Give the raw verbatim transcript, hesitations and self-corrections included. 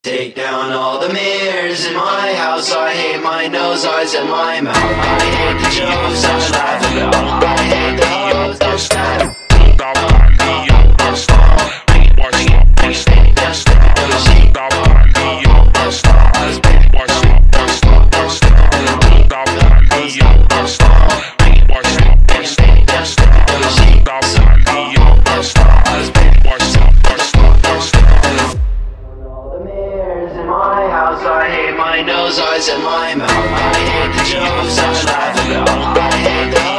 Take down all the mirrors in my house. I hate my nose, eyes, and my mouth. I hate the jokes I laugh about. I hate the hoes that stab. I hate my nose, eyes, and my mouth. I hate the jokes I laugh about. I hate the